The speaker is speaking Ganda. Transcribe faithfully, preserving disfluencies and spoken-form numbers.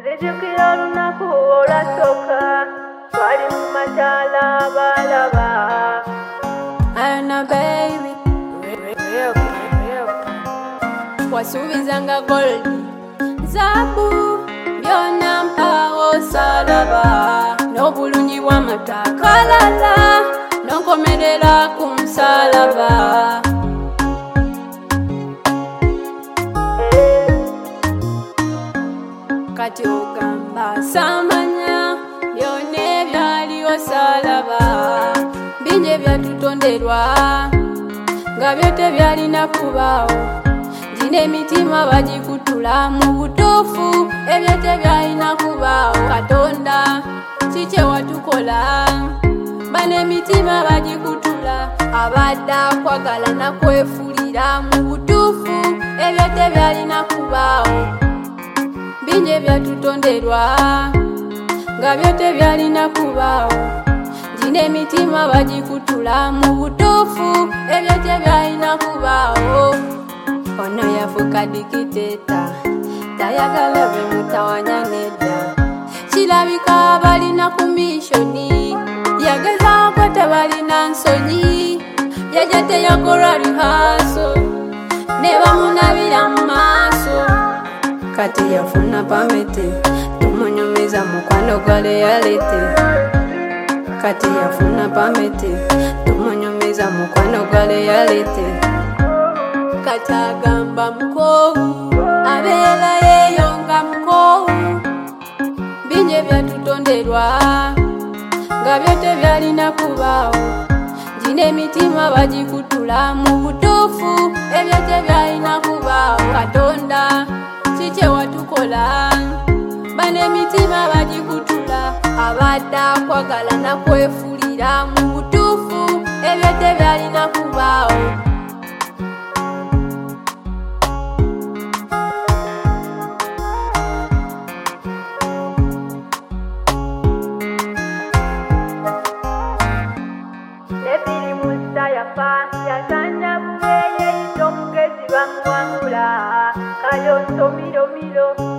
nzijukira olunaku olwasooka twali mu mataala abalaba. Ayana baby wasuubizanga gold zaabu byonna mpawo salaba n'obulungi bw'amatakalala n'onkomerera ku musalaba. Kati ogamba samanya byonna ebyaliwo salaba bingi ebyatutonderwa nga byo tebyalina kubaawo. Gino emitima bagikutula mu butuufu ebyo tebyalina kubaawo. Katonda kiki watukola bano emitima bagikutula abadde akwagala nakwefulira mu butuufu ebyo tebyalina kubaawo. Bingi ebyatutonderwa nga byo tebyalina kubaawo. Gino emitima bagikutula mu butuufu ebyo tebyalina kubaawo. Ono yafuuka dikiteeta tayagala bwe mutawanya nedda. Kirabika balina ku mishoni yagezaako tebalina nsonyi yajja teyakola lihaso ne bamunabira mu maaso. Kati yafuna pamete tumunyumiza mukwano gwa leyalete. Kati yafuna pamete tumunyumiza mukwano gwa leyalete. Kati agamba mukowu abeera yeeyo nga mukowu. Bingi ebyatutonderwa nga byo tebyalina kubaawo. Gino emitima bagikutula mu butuufu ebyo tebyalina kubaawo. Katonda kiki watukola bano emitima bagikutula abadde akwagala nakwefulira mu butuufu ebyo tebyalina kubaawo. Nebiri musa yafa yasanja bubeye yita omugezi bamuwangula kayonso miro miro